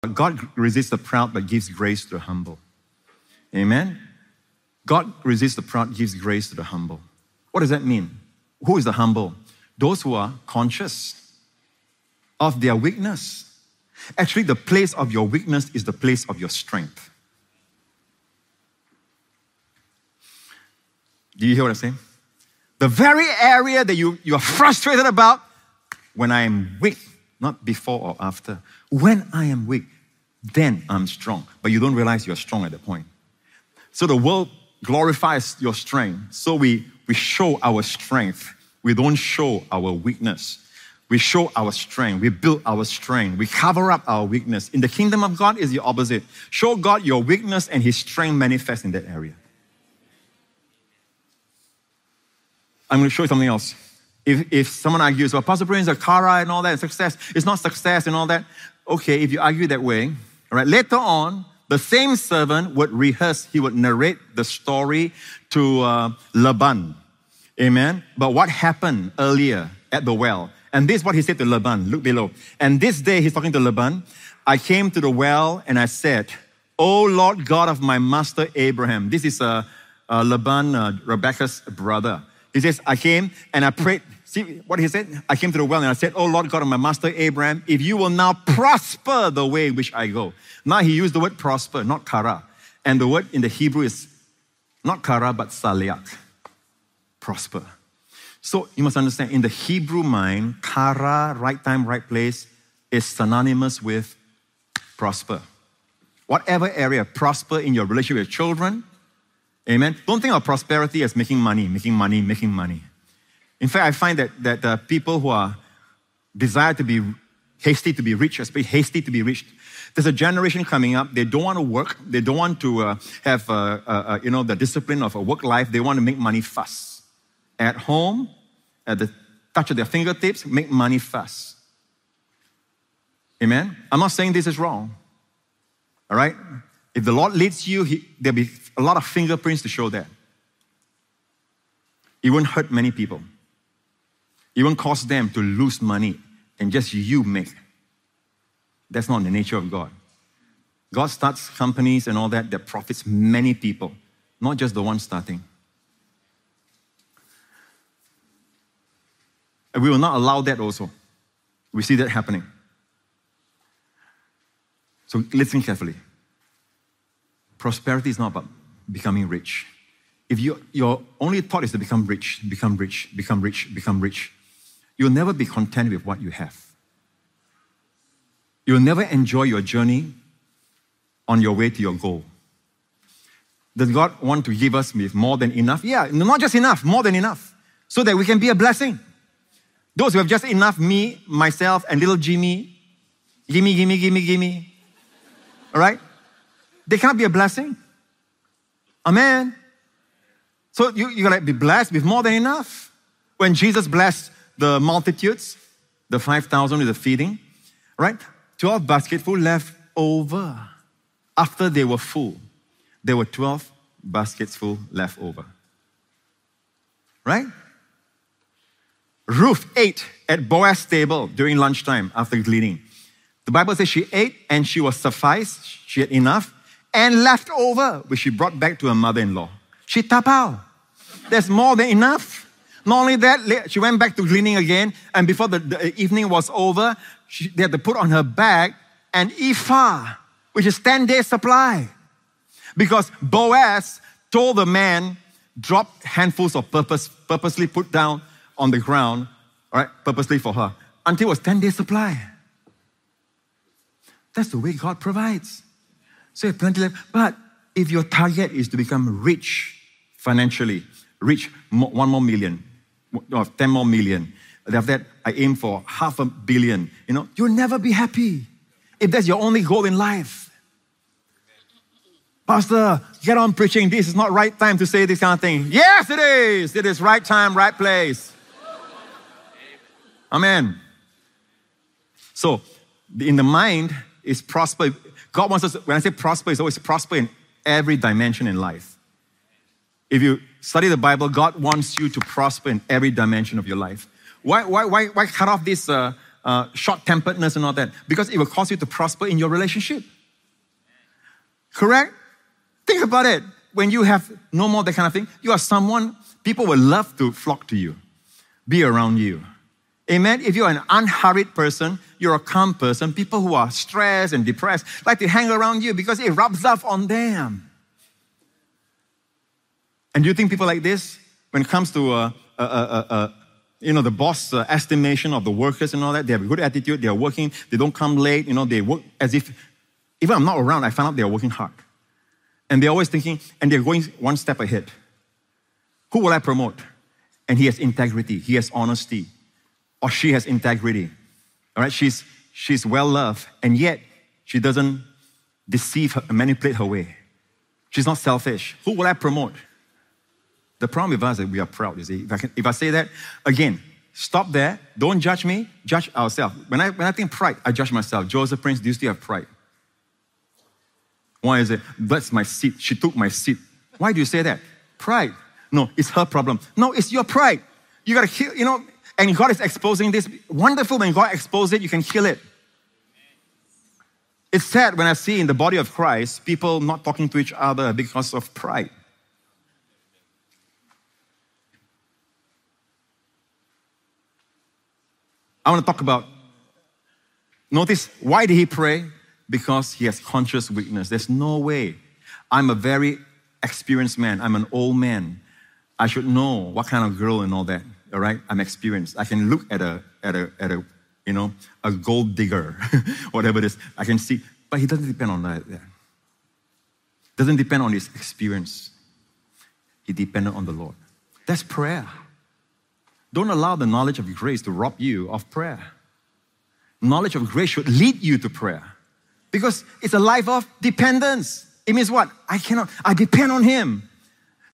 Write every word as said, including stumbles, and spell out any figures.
God resists the proud but gives grace to the humble. Amen? God resists the proud, gives grace to the humble. What does that mean? Who is the humble? Those who are conscious of their weakness. Actually, the place of your weakness is the place of your strength. Do you hear what I'm saying? The very area that you, you are frustrated about, when I am weak, not before or after. When I am weak, then I'm strong. But you don't realize you're strong at that point. So the world glorifies your strength. So we, we show our strength. We don't show our weakness. We show our strength. We build our strength. We cover up our weakness. In the kingdom of God, is the opposite. Show God your weakness and His strength manifests in that area. I'm going to show you something else. If, if someone argues, well, Pastor Prince, Kara and all that, success, it's not success and all that. Okay, if you argue that way, all right, later on, the same servant would rehearse, he would narrate the story to uh, Laban. Amen? But what happened earlier at the well? And this is what he said to Laban. Look below. And this day, he's talking to Laban. I came to the well and I said, O Lord God of my master Abraham. This is uh, uh, Laban, uh, Rebekah's brother. He says, I came and I prayed. See what he said? I came to the well and I said, oh Lord God of my master Abraham, if you will now prosper the way which I go. Now he used the word prosper, not kara. And the word in the Hebrew is not kara, but saliak. Prosper. So you must understand, in the Hebrew mind, kara, right time, right place, is synonymous with prosper. Whatever area, prosper in your relationship with children. Amen. Don't think of prosperity as making money, making money, making money. In fact, I find that, that uh, people who are desire to be hasty to be rich, especially hasty to be rich, there's a generation coming up, they don't want to work, they don't want to uh, have uh, uh, uh, you know, the discipline of a work life, they want to make money fast. At home, at the touch of their fingertips, make money fast. Amen? I'm not saying this is wrong. All right? If the Lord leads you, he, there'll be a lot of fingerprints to show that. It won't hurt many people. It won't cause them to lose money and just you make. That's not the nature of God. God starts companies and all that that profits many people, not just the one starting. And we will not allow that also. We see that happening. So listen carefully. Prosperity is not about becoming rich. If you, your only thought is to become rich, become rich, become rich, become rich, you'll never be content with what you have. You'll never enjoy your journey on your way to your goal. Does God want to give us with more than enough? Yeah, not just enough, more than enough, so that we can be a blessing. Those who have just enough, me, myself, and little Jimmy, gimme, gimme, gimme, gimme, all right? They can't be a blessing. Amen. So you, you gotta be blessed with more than enough. When Jesus blessed the multitudes, the five thousand with the feeding, right? twelve basketful left over. After they were full, there were twelve baskets full left over. Right? Ruth ate at Boaz's table during lunchtime after gleaning. The Bible says she ate and she was sufficed. She had enough and left over, which she brought back to her mother-in-law. She tapao. There's more than enough. Not only that, she went back to gleaning again, and before the, the evening was over, she, they had to put on her bag an ephah, which is ten days supply. Because Boaz told the man, drop handfuls of purpose, purposely put down on the ground, all right, purposely for her, until it was ten days supply. That's the way God provides. So you have plenty left. But if your target is to become rich financially, rich, one more million, or ten more million, after that, I aim for half a billion, you know, you'll never be happy if that's your only goal in life. Pastor, get on preaching. This is not right time to say this kind of thing. Yes, it is. It is right time, right place. Amen. So, in the mind is prosper. God wants us, when I say prosper, it's always prosper in every dimension in life. If you study the Bible, God wants you to prosper in every dimension of your life. Why, why, why, why cut off this uh, uh, short-temperedness and all that, because it will cause you to prosper in your relationship. Correct? Think about it. When you have no more that kind of thing, you are someone, people will love to flock to you, be around you. Amen? If you're an unhurried person, you're a calm person, people who are stressed and depressed like to hang around you because it rubs off on them. And do you think people like this, when it comes to uh, uh, uh, uh, you know, the boss uh, estimation of the workers and all that, they have a good attitude, they are working, they don't come late, you know, they work as if, even I'm not around, I find out they are working hard. And they're always thinking, and they're going one step ahead. Who will I promote? And he has integrity, he has honesty, or she has integrity. All right, she's, she's well-loved, and yet she doesn't deceive her, manipulate her way. She's not selfish. Who will I promote? The problem with us is that we are proud, you see. If I, can, if I say that, again, stop there. Don't judge me, judge ourselves. When I, when I think pride, I judge myself. Joseph Prince, do you still have pride? Why is it? That's my seat. She took my seat. Why do you say that? Pride. No, it's her problem. No, it's your pride. You got to kill, you know, and God is exposing this. Wonderful when God exposes it, you can kill it. It's sad when I see in the body of Christ, people not talking to each other because of pride. I want to talk about, notice, why did he pray? Because he has conscious weakness. There's no way. I'm a very experienced man. I'm an old man. I should know what kind of girl and all that, all right? I'm experienced. I can look at a, at a, at a you know, a gold digger, whatever it is. I can see, but he doesn't depend on that. Doesn't depend on his experience. He depended on the Lord. That's prayer. Don't allow the knowledge of grace to rob you of prayer. Knowledge of grace should lead you to prayer because it's a life of dependence. It means what? I cannot, I depend on Him.